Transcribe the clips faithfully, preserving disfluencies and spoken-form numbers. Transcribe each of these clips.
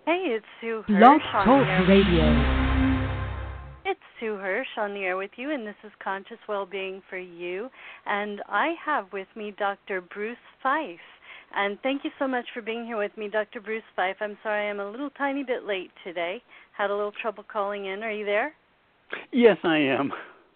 Hey, it's Sue Blog Hirsch on Talk the air. Radio. It's Sue Hirsch on the air with you, and this is Conscious Wellbeing for You. And I have with me Doctor Bruce Fife. And thank you so much for being here with me, Doctor Bruce Fife. I'm sorry I'm a little tiny bit late today. Had a little trouble calling in. Are you there? Yes, I am.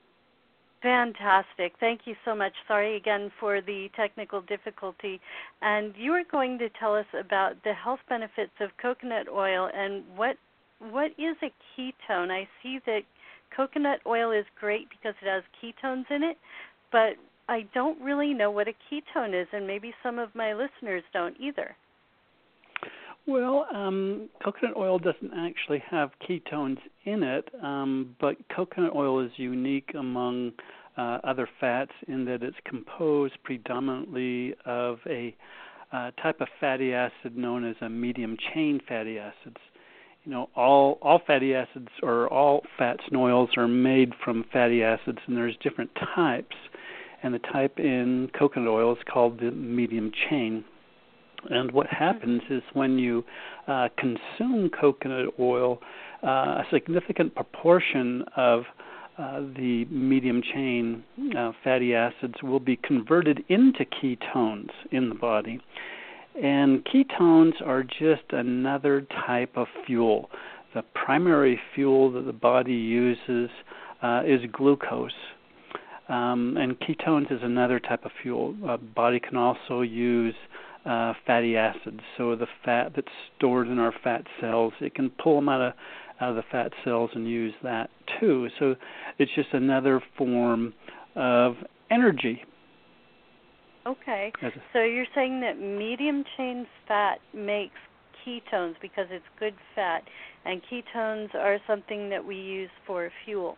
Fantastic. Thank you so much. Sorry again for the technical difficulty. And you are going to tell us about the health benefits of coconut oil and what what is a ketone. I see that coconut oil is great because it has ketones in it, but I don't really know what a ketone is, and maybe some of my listeners don't either. Well, um, coconut oil doesn't actually have ketones in it, um, but coconut oil is unique among uh, other fats in that it's composed predominantly of a uh, type of fatty acid known as a medium-chain fatty acids. You know, all all fatty acids or all fats and oils are made from fatty acids, and there's different types. And the type in coconut oil is called the medium chain. And what happens is when you uh, consume coconut oil, uh, a significant proportion of uh, the medium chain uh, fatty acids will be converted into ketones in the body. And ketones are just another type of fuel. The primary fuel that the body uses uh, is glucose. Um, and ketones is another type of fuel. The uh, body can also use uh, fatty acids. So the fat that's stored in our fat cells, it can pull them out of, out of the fat cells and use that too. So it's just another form of energy. Okay, so you're saying that medium-chain fat makes ketones because it's good fat, and ketones are something that we use for fuel.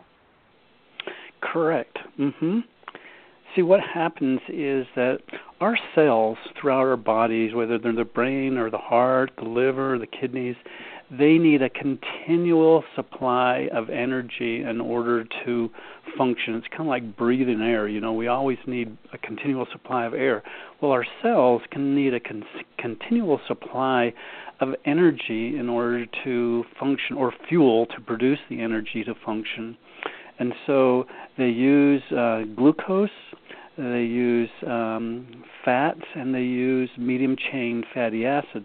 Correct. Mm-hmm. See, what happens is that our cells throughout our bodies, whether they're the brain or the heart, the liver, the kidneys, they need a continual supply of energy in order to function. It's kind of like breathing air. You know, we always need a continual supply of air. Well, our cells can need a con- continual supply of energy in order to function, or fuel to produce the energy to function. And so they use uh, glucose, they use um, fats, and they use medium-chain fatty acids.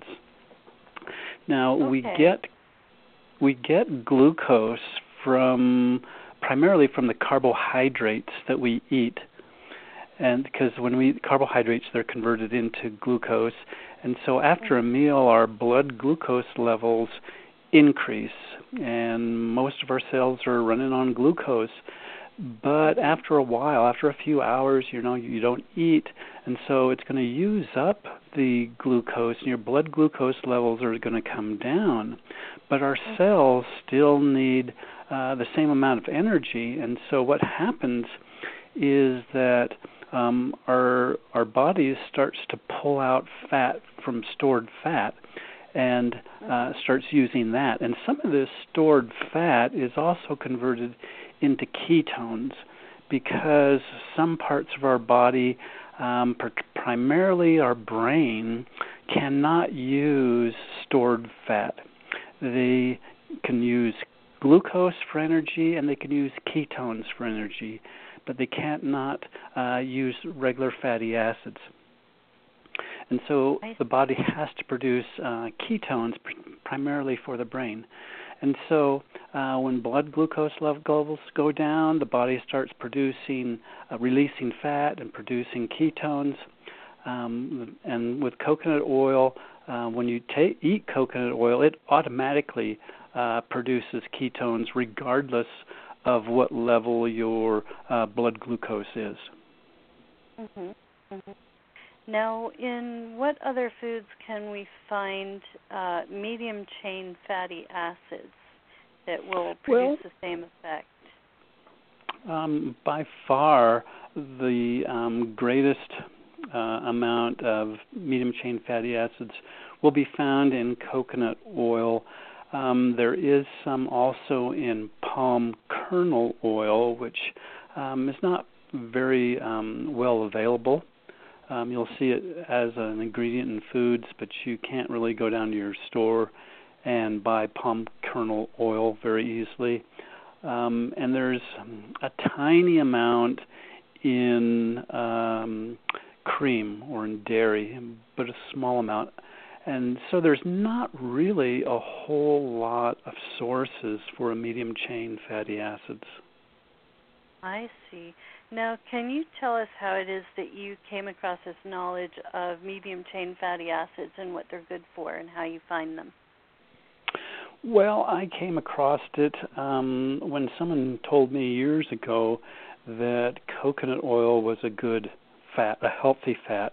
Now okay. we get we get glucose from primarily from the carbohydrates that we eat, and because when we eat carbohydrates, they're converted into glucose, and so after a meal, our blood glucose levels increase, and most of our cells are running on glucose. But after a while, after a few hours, you know, you don't eat, and so it's going to use up the glucose, and your blood glucose levels are going to come down. But our cells still need uh, the same amount of energy, and so what happens is that um, our our body starts to pull out fat from stored fat, and uh, starts using that. And some of this stored fat is also converted into ketones because some parts of our body, um, pr- primarily our brain, cannot use stored fat. They can use glucose for energy and they can use ketones for energy, but they can't not uh, use regular fatty acids. And so the body has to produce uh, ketones pr- primarily for the brain. And so uh, when blood glucose levels go down, the body starts producing, uh, releasing fat and producing ketones. Um, and with coconut oil, uh, when you ta- eat coconut oil, it automatically uh, produces ketones regardless of what level your uh, blood glucose is. Mm-hmm. Mm-hmm. Now, in what other foods can we find uh, medium-chain fatty acids that will produce well, the same effect? Um, by far, the um, greatest uh, amount of medium-chain fatty acids will be found in coconut oil. Um, there is some also in palm kernel oil, which um, is not very um, well available. Um, you'll see it as an ingredient in foods, but you can't really go down to your store and can buy palm kernel oil very easily. Um, and there's a tiny amount in um, cream or in dairy, but a small amount. And so there's not really a whole lot of sources for a medium-chain fatty acids. I see. Now, can you tell us how it is that you came across this knowledge of medium-chain fatty acids and what they're good for and how you find them? Well, I came across it um, when someone told me years ago that coconut oil was a good fat, a healthy fat.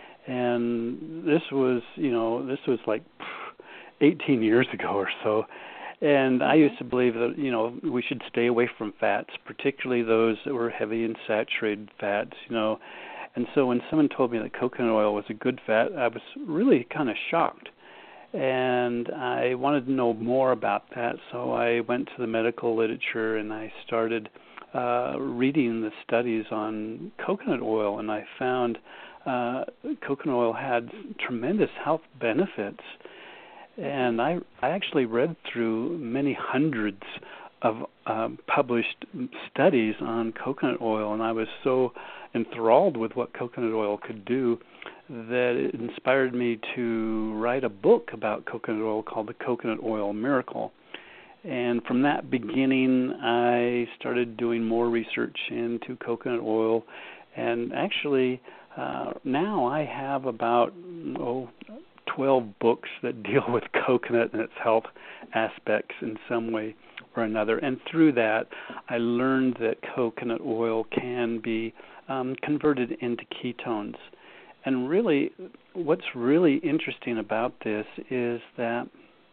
And this was, you know, this was like eighteen years ago or so. And I used to believe that, you know, we should stay away from fats, particularly those that were heavy in saturated fats, you know. And so when someone told me that coconut oil was a good fat, I was really kind of shocked. And I wanted to know more about that, so I went to the medical literature and I started uh, reading the studies on coconut oil, and I found uh, coconut oil had tremendous health benefits. And I, I actually read through many hundreds of um, published studies on coconut oil, and I was so enthralled with what coconut oil could do that it inspired me to write a book about coconut oil called The Coconut Oil Miracle. And from that beginning, I started doing more research into coconut oil, and actually uh, now I have about, oh, twelve books that deal with coconut and its health aspects in some way or another. And through that, I learned that coconut oil can be um, converted into ketones. And really, what's really interesting about this is that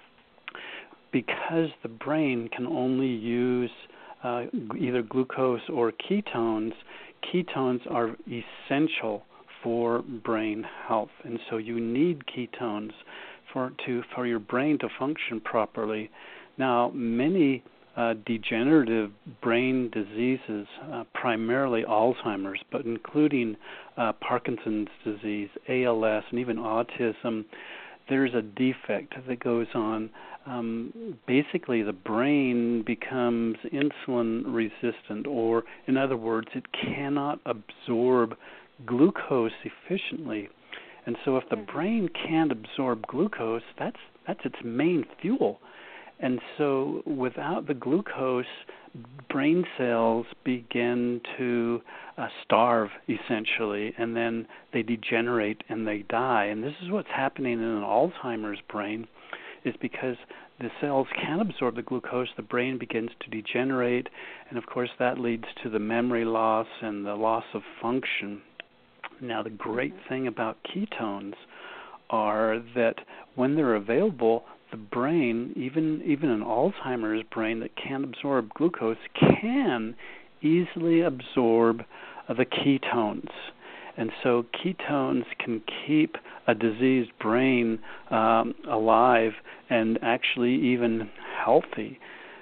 because the brain can only use uh, either glucose or ketones, ketones are essential for brain health, and so you need ketones for to for your brain to function properly. Now, many uh, degenerative brain diseases, uh, primarily Alzheimer's, but including uh, Parkinson's disease, A L S, and even autism, there's a defect that goes on. Um, basically, the brain becomes insulin resistant, or in other words, it cannot absorb glucose efficiently. And so if the brain can't absorb glucose, that's that's its main fuel. And so without the glucose, brain cells begin to uh, starve, essentially, and then they degenerate and they die. And this is what's happening in an Alzheimer's brain, is because the cells can't absorb the glucose, the brain begins to degenerate, and of course that leads to the memory loss and the loss of function. Now, the great thing about ketones are that when they're available, the brain, even even an Alzheimer's brain that can't absorb glucose, can easily absorb uh, the ketones. And so ketones can keep a diseased brain um, alive and actually even healthy.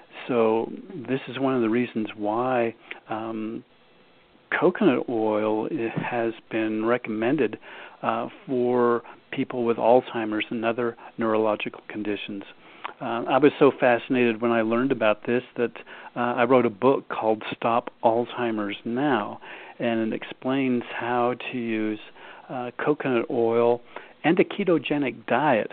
So this is one of the reasons why um, coconut oil has been recommended uh, for people with Alzheimer's and other neurological conditions. Uh, I was so fascinated when I learned about this that uh, I wrote a book called Stop Alzheimer's Now, and it explains how to use uh, coconut oil and a ketogenic diet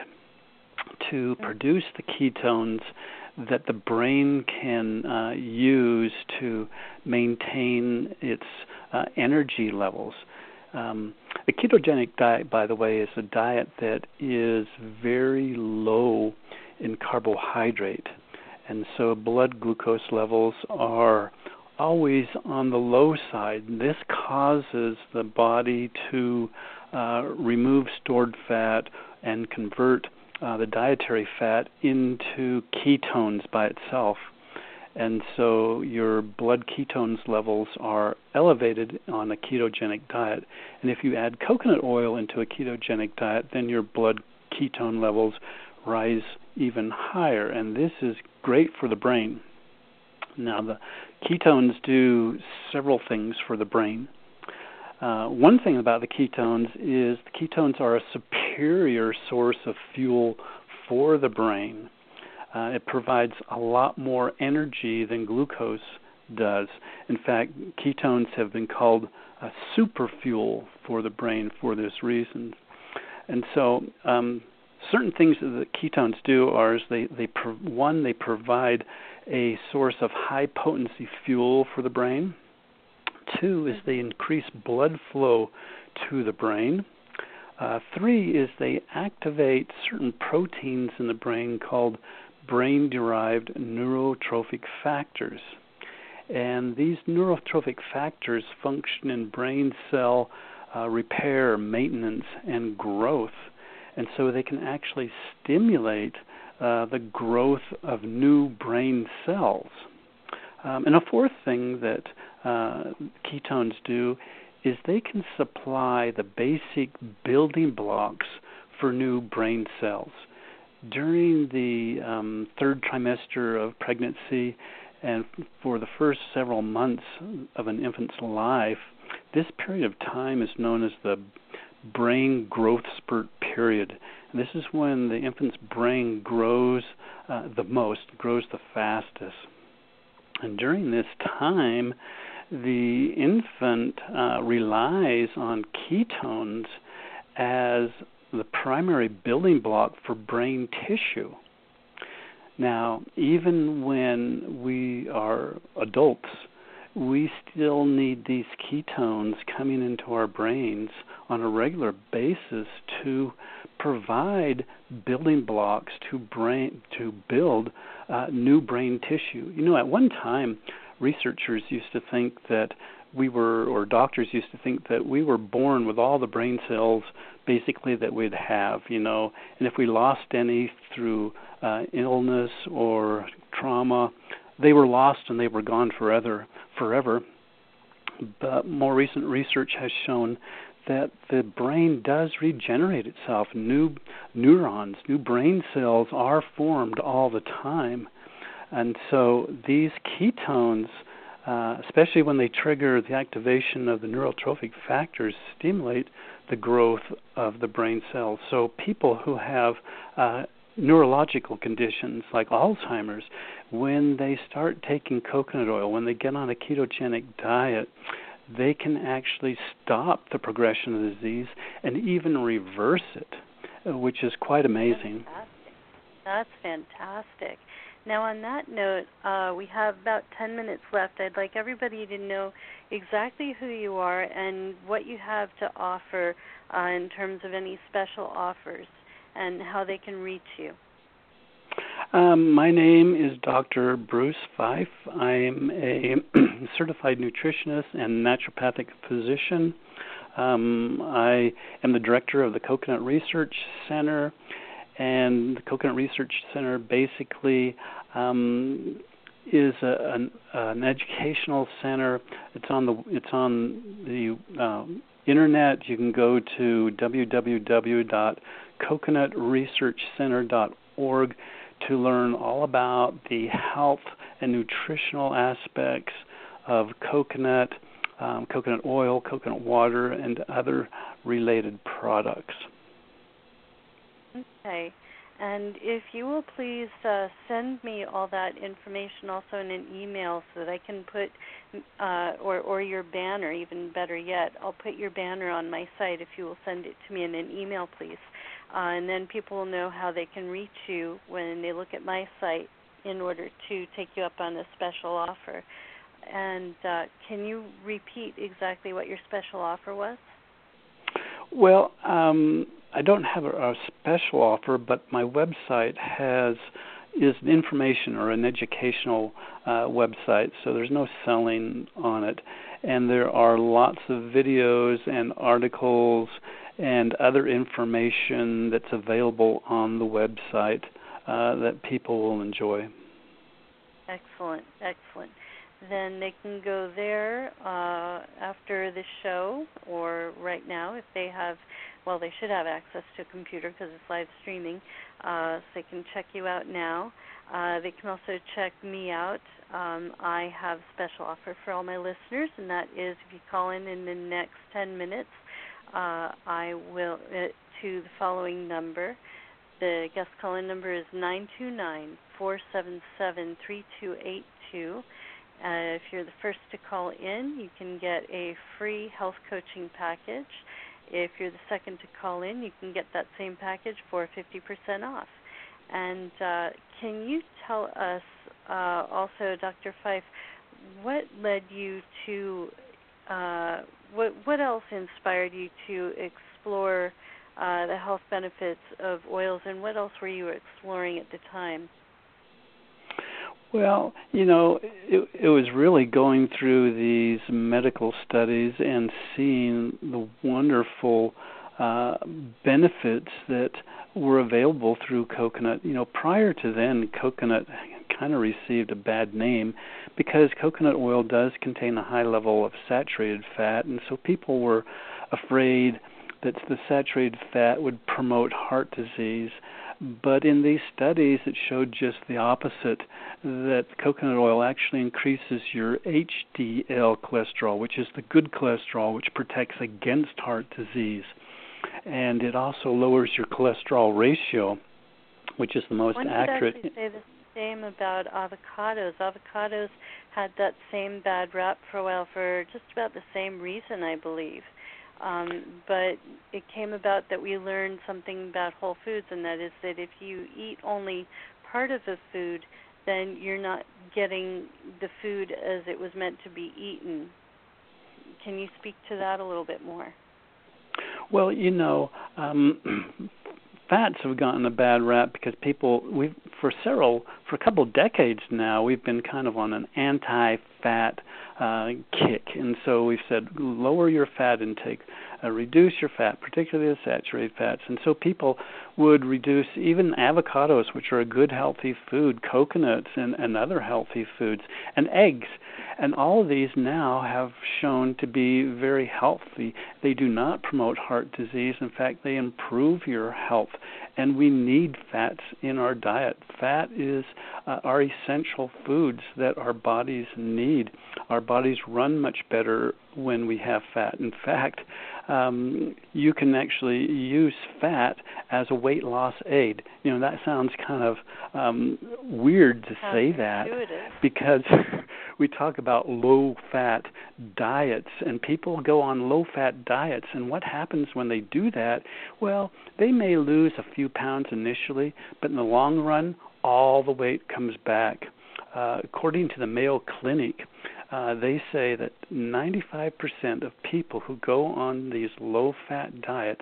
to produce the ketones that the brain can uh, use to maintain its uh, energy levels. Um, a ketogenic diet, by the way, is a diet that is very low in carbohydrate, and so blood glucose levels are always on the low side. This causes the body to uh, remove stored fat and convert Uh, the dietary fat into ketones by itself. And so your blood ketones levels are elevated on a ketogenic diet. And if you add coconut oil into a ketogenic diet, then your blood ketone levels rise even higher. And this is great for the brain. Now, the ketones do several things for the brain. Uh, one thing about the ketones is the ketones are a superior source of fuel for the brain. Uh, it provides a lot more energy than glucose does. In fact, ketones have been called a super fuel for the brain for this reason. And so um, certain things that ketones do are is they, they pro- one, they provide a source of high-potency fuel for the brain. Two is they increase blood flow to the brain. Uh, three is they activate certain proteins in the brain called brain-derived neurotrophic factors. And these neurotrophic factors function in brain cell uh, repair, maintenance, and growth. And so they can actually stimulate uh, the growth of new brain cells. Um, and a fourth thing that uh, ketones do is they can supply the basic building blocks for new brain cells. During the um, third trimester of pregnancy and for the first several months of an infant's life, this period of time is known as the brain growth spurt period. And this is when the infant's brain grows uh, the most, grows the fastest. And during this time, the infant uh, relies on ketones as the primary building block for brain tissue. Now, even when we are adults, we still need these ketones coming into our brains on a regular basis to provide building blocks to brain to build uh, new brain tissue. You know, at one time, researchers used to think that we were, or doctors used to think that we were born with all the brain cells basically that we'd have, you know, and if we lost any through uh, illness or trauma, they were lost and they were gone forever. forever. But more recent research has shown that the brain does regenerate itself. New neurons, new brain cells are formed all the time. And so these ketones, uh, especially when they trigger the activation of the neurotrophic factors, stimulate the growth of the brain cells. So people who have uh, neurological conditions like Alzheimer's, when they start taking coconut oil, when they get on a ketogenic diet, they can actually stop the progression of the disease and even reverse it, which is quite amazing. Fantastic. That's fantastic. Now, on that note, uh, we have about ten minutes left. I'd like everybody to know exactly who you are and what you have to offer uh, in terms of any special offers and how they can reach you. Um, my name is Doctor Bruce Fife. I'm a certified nutritionist and naturopathic physician. Um, I am the director of the Coconut Research Center, and the Coconut Research Center basically um, is a, an, an educational center. It's on the it's on the um, internet. You can go to w w w dot coconut research center dot org to learn all about the health and nutritional aspects of coconut, um, coconut oil, coconut water, and other related products. Okay. And if you will please uh, send me all that information also in an email so that I can put, uh, or, or your banner, even better yet, I'll put your banner on my site if you will send it to me in an email, please. Uh, and then people will know how they can reach you when they look at my site in order to take you up on a special offer. And uh, can you repeat exactly what your special offer was? Well, um, I don't have a, a special offer, but my website has is an information or an educational uh, website, so there's no selling on it. And there are lots of videos and articles and other information that's available on the website uh, that people will enjoy. Excellent, excellent. Then they can go there uh, after the show or right now if they have, well, they should have access to a computer because it's live streaming, uh, so they can check you out now. Uh, they can also check me out. Um, I have a special offer for all my listeners, and that is if you call in in the next ten minutes, uh, I will, uh, to the following number. The guest call-in number is nine two nine, four seven seven, three two eight two. Uh, if you're the first to call in, you can get a free health coaching package. If you're the second to call in, you can get that same package for fifty percent off. And uh, can you tell us uh, also, Doctor Fife, what led you to, uh, what, what else inspired you to explore uh, the health benefits of oils, and what else were you exploring at the time? Well, you know, it, it was really going through these medical studies and seeing the wonderful uh, benefits that were available through coconut. You know, prior to then, coconut kind of received a bad name because coconut oil does contain a high level of saturated fat, and so people were afraid that the saturated fat would promote heart disease. But in these studies, it showed just the opposite, that coconut oil actually increases your H D L cholesterol, which is the good cholesterol, which protects against heart disease. And it also lowers your cholesterol ratio, which is the most One accurate. One could actually say the same about avocados. Avocados had that same bad rap for a while for just about the same reason, I believe. Um, but it came about that we learned something about whole foods, and that is that if you eat only part of the food, then you're not getting the food as it was meant to be eaten. Can you speak to that a little bit more? Well, you know, um, fats have gotten a bad rap because people, we've for several, for a couple of decades now, we've been kind of on an anti-fat uh, kick, and so we've said lower your fat intake, uh, reduce your fat, particularly the saturated fats, and so people would reduce even avocados, which are a good healthy food, coconuts, and, and other healthy foods, and eggs. And all of these now have shown to be very healthy. They do not promote heart disease. In fact, they improve your health. And we need fats in our diet. Fat is uh, our essential foods that our bodies need. Our bodies run much better when we have fat. In fact, um, you can actually use fat as a weight loss aid. You know, that sounds kind of um, weird to say that because we talk about low-fat diets, and people go on low-fat diets, and what happens when they do that? Well, they may lose a few pounds initially, but in the long run, all the weight comes back. Uh, according to the Mayo Clinic, uh, they say that ninety-five percent of people who go on these low-fat diets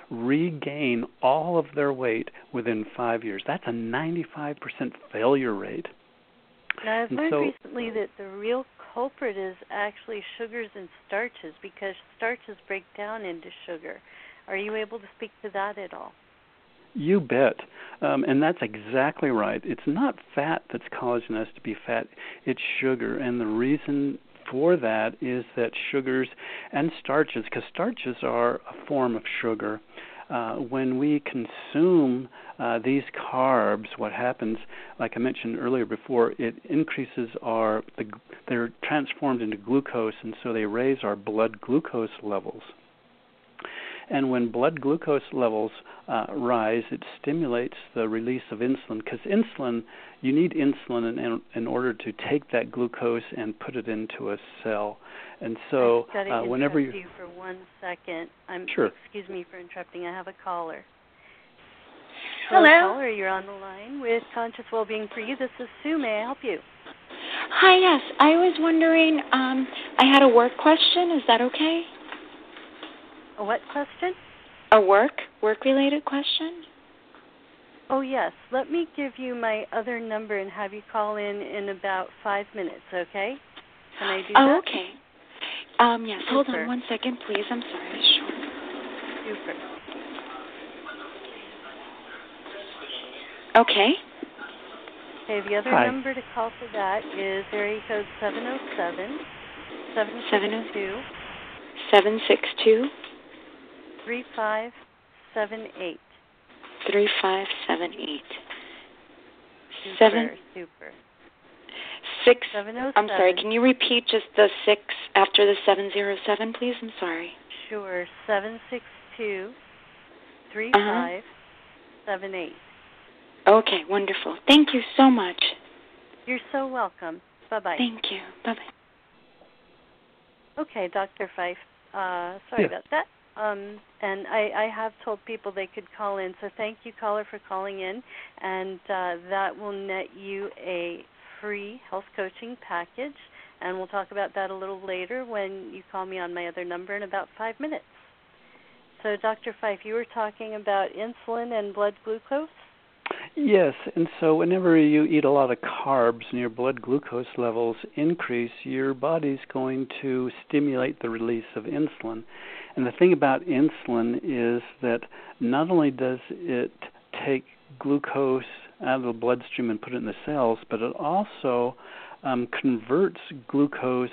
regain all of their weight within five years. That's a ninety-five percent failure rate. Now, I've and learned so, recently that the real culprit is actually sugars and starches, because starches break down into sugar. Are you able to speak to that at all? You bet. Um, and that's exactly right. It's not fat that's causing us to be fat. It's sugar. And the reason for that is that sugars and starches, because starches are a form of sugar, uh, when we consume uh, these carbs, what happens, like I mentioned earlier before, it increases our, the, they're transformed into glucose, and so they raise our blood glucose levels. And when blood glucose levels uh, rise, it stimulates the release of insulin, because insulin, you need insulin in, in order to take that glucose and put it into a cell. And so I've got to uh, whenever interrupt you... you for one second. I'm, Sure. Excuse me for interrupting. I have a caller. Hello. Hello, caller. You're on the line with Conscious Wellbeing for You. This is Sue. May I help you? Hi, yes. I was wondering, um, I had a work question. Is that okay? A what question? A work, work-related question? Oh, yes. Let me give you my other number and have you call in in about five minutes, okay? Can I do oh, that? okay. Um, yes, Super. hold on one second, please. I'm sorry. Sure. Super. Okay. Okay, the other Hi. number to call for that is area code seven oh seven, seven six two, seven six two, three five seven eight. three five seven eight. Super, Seven. super. Six. seven oh seven. I'm sorry. Can you repeat just the six after the seven zero seven, please? I'm sorry. Sure. Seven six two three Uh-huh. five seven eight. Okay, wonderful. Thank you so much. You're so welcome. Bye-bye. Thank you. Bye-bye. Okay, Doctor Fife. Uh, sorry yes. about that. Um, and I, I have told people they could call in, so thank you, caller, for calling in. And uh, that will net you a free health coaching package. And we'll talk about that a little later when you call me on my other number in about five minutes. So, Doctor Fife, you were talking about insulin and blood glucose? Yes, and so whenever you eat a lot of carbs and your blood glucose levels increase, your body's going to stimulate the release of insulin. And the thing about insulin is that not only does it take glucose out of the bloodstream and put it in the cells, but it also um, converts glucose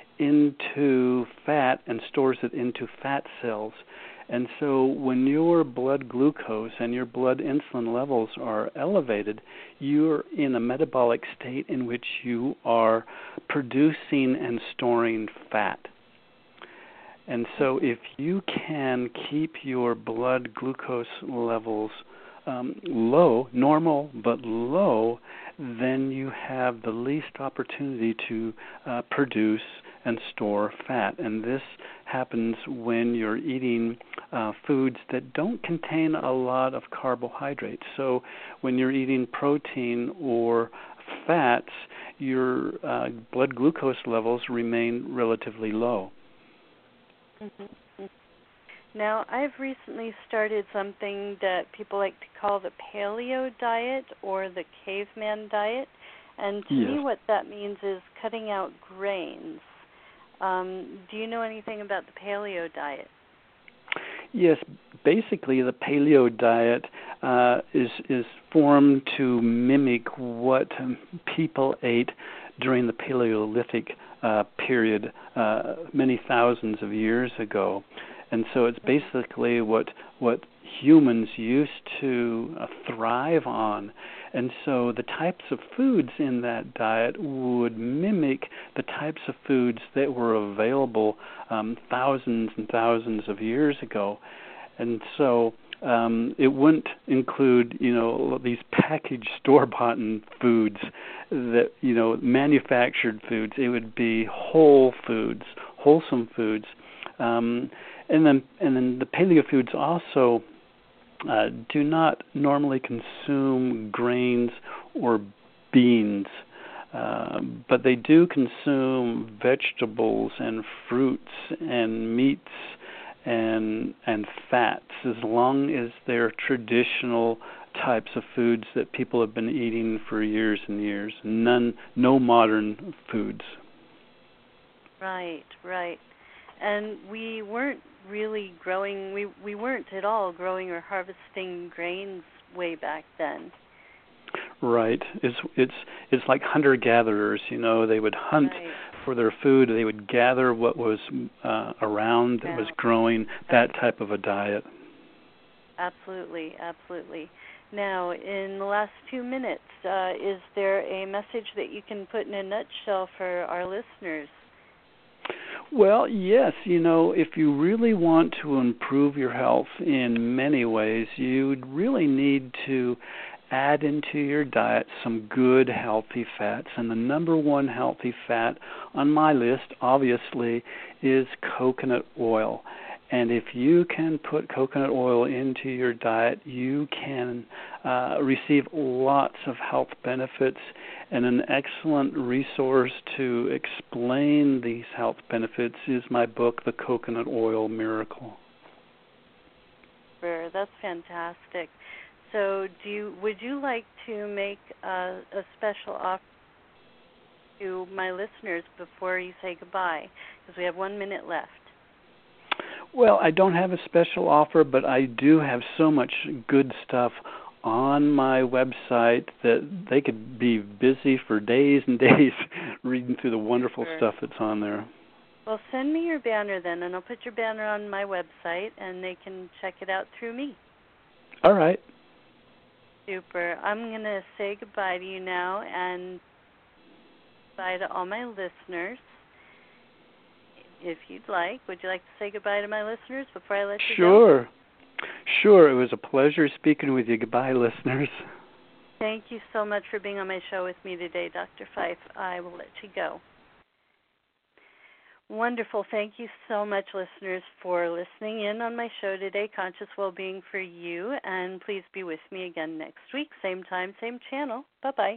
into fat and stores it into fat cells. And so when your blood glucose and your blood insulin levels are elevated, you're in a metabolic state in which you are producing and storing fat. And so if you can keep your blood glucose levels um, low, normal but low, then you have the least opportunity to uh, produce and store fat. And this happens when you're eating uh, foods that don't contain a lot of carbohydrates. So when you're eating protein or fats, your uh, blood glucose levels remain relatively low. Mm-hmm. Now, I've recently started something that people like to call the paleo diet or the caveman diet. And to yes. me, what that means is cutting out grains. Um, do you know anything about the paleo diet? Yes, basically the paleo diet uh, is is formed to mimic what um, people ate during the Paleolithic uh, period uh, many thousands of years ago. And so it's basically what what humans used to uh, thrive on. And so the types of foods in that diet would mimic the types of foods that were available um, thousands and thousands of years ago. And so um, it wouldn't include, you know, these packaged store-bought foods that, you know, manufactured foods. It would be whole foods, wholesome foods. Um, and then and then the paleo foods also uh, do not normally consume grains or beans, uh, but they do consume vegetables and fruits and meats and and fats, as long as they're traditional types of foods that people have been eating for years and years. None, no modern foods. Right, right. And we weren't really growing, we, we weren't at all growing or harvesting grains way back then. Right. It's it's it's like hunter-gatherers, you know. They would hunt right. for their food. They would gather what was uh, around that yeah. was growing, that type of a diet. Absolutely, absolutely. Now, in the last few minutes, uh, is there a message that you can put in a nutshell for our listeners? Well, yes. You know, if you really want to improve your health in many ways, you really need to add into your diet some good, healthy fats. And the number one healthy fat on my list, obviously, is coconut oil. And if you can put coconut oil into your diet, you can uh, receive lots of health benefits. And an excellent resource to explain these health benefits is my book, The Coconut Oil Miracle. Sure, that's fantastic. So, do you, would you like to make a, a special offer to my listeners before you say goodbye? Because we have one minute left. Well, I don't have a special offer, but I do have so much good stuff on my website that they could be busy for days and days reading through the wonderful Sure. stuff that's on there. Well, send me your banner then, and I'll put your banner on my website, and they can check it out through me. All right. Super. I'm going to say goodbye to you now, and bye to all my listeners. If you'd like, would you like to say goodbye to my listeners before I let you Sure. go? Sure. It was a pleasure speaking with you. Goodbye, listeners. Thank you so much for being on my show with me today, Doctor Fife. I will let you go. Wonderful. Thank you so much, listeners, for listening in on my show today, Conscious Wellbeing for You. And please be with me again next week, same time, same channel. Bye-bye.